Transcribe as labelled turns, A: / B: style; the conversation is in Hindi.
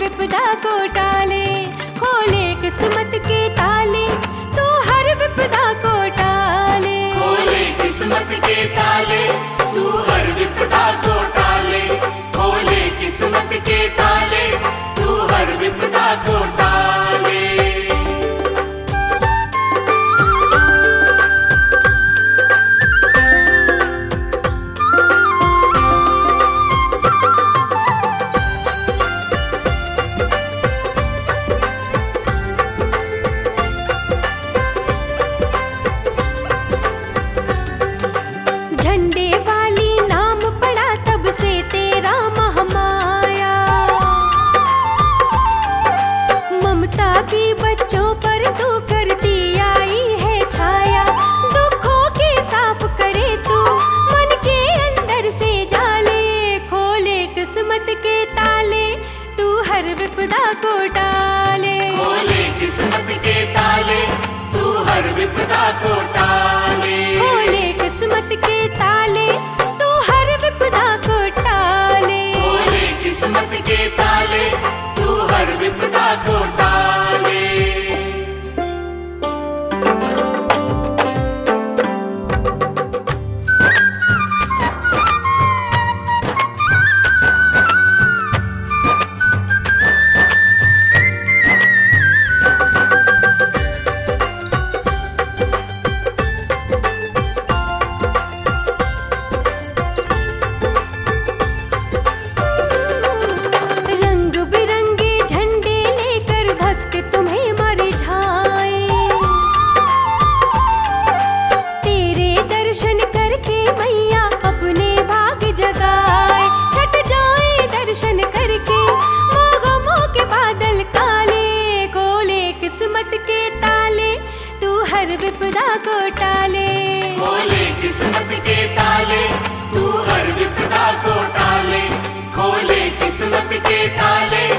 A: विपदा को टाले, खोले किस्मत के ताले, तू हर विपदा को टाले।
B: खोले किस्मत के ताले, तू हर विपदा को टाले। खोले किस्मत के ताले, तू हर विपदा को टाले।
A: झंडे वाली नाम पड़ा तब से तेरा महामाया, ममता की बच्चों पर तू करती आई है छाया। दुखों के साफ करे तू मन के अंदर से जाले, खोले किस्मत के ताले, तू हर विपदा को टाले।
B: खोले किस्मत के ताले, तू हर विपदा को टाले।
A: खोले किस्मत के ताले, तू हर विपदा को टाले।
B: खोले किस्मत के ताले, तू हर विपदा को टाले।
A: रंग बिरंगे झंडे लेकर भक्त तुम्हें मरझाए, तेरे दर्शन करके मैया अपने भाग जगाए। छट जाए दर्शन करके गमों के बादल काले, खोले किस्मत के ताले, तू हर विपदा को टाले।
B: खोले किस्मत के ताले, तू हर विपदा को टाले। खोले किस्मत के ताले,